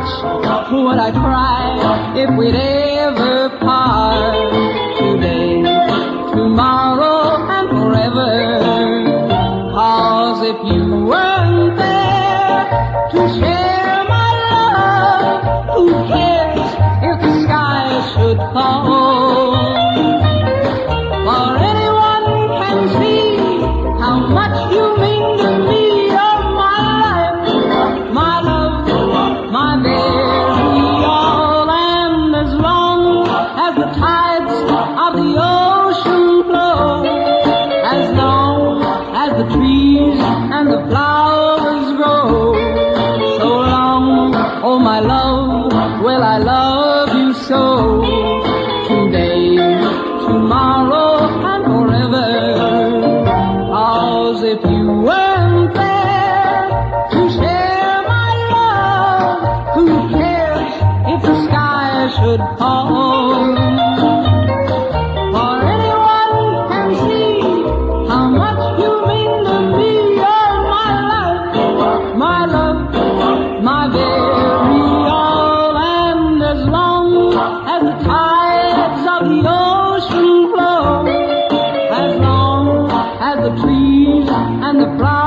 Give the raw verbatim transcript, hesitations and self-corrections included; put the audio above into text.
would I cry if we'd ever part? Today, tomorrow, and forever. 'Cause if you weren't there to share my love, who cares if the sky should fall? For anyone can see how much you mean to me. You're my life, my love, my very all. And as long as the tides of the ocean flow, as long as the trees and the flowers grow, so long, oh my love, will I love you so. Today, tomorrow, and forever. 'Cause if you weren't there to share my love, who cares if the sky should fall? For anyone can see how much you mean to me. You're my life, my love, my very all. And as long as the tides of the ocean flow, as long as the trees and the flowers